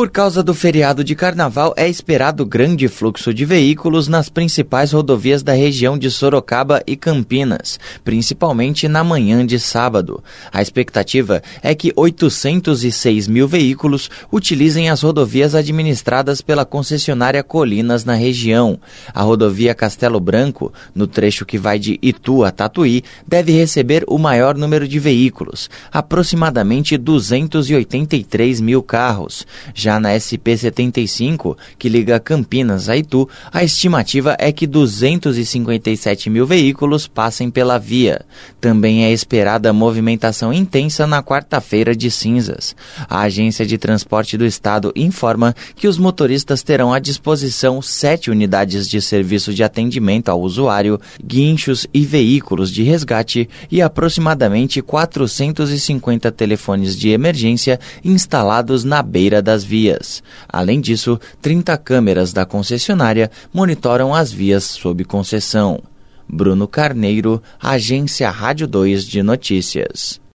Por causa do feriado de carnaval, é esperado grande fluxo de veículos nas principais rodovias da região de Sorocaba e Campinas, principalmente na manhã de sábado. A expectativa é que 806 mil veículos utilizem as rodovias administradas pela concessionária Colinas na região. A rodovia Castelo Branco, no trecho que vai de Itu a Tatuí, deve receber o maior número de veículos, aproximadamente 283 mil carros. Já na SP-75, que liga Campinas a Itu, a estimativa é que 257 mil veículos passem pela via. Também é esperada movimentação intensa na quarta-feira de cinzas. A Agência de Transporte do Estado informa que os motoristas terão à disposição 7 unidades de serviço de atendimento ao usuário, guinchos e veículos de resgate e aproximadamente 450 telefones de emergência instalados na beira das vias. Além disso, 30 câmeras da concessionária monitoram as vias sob concessão. Bruno Carneiro, Agência Rádio 2 de Notícias.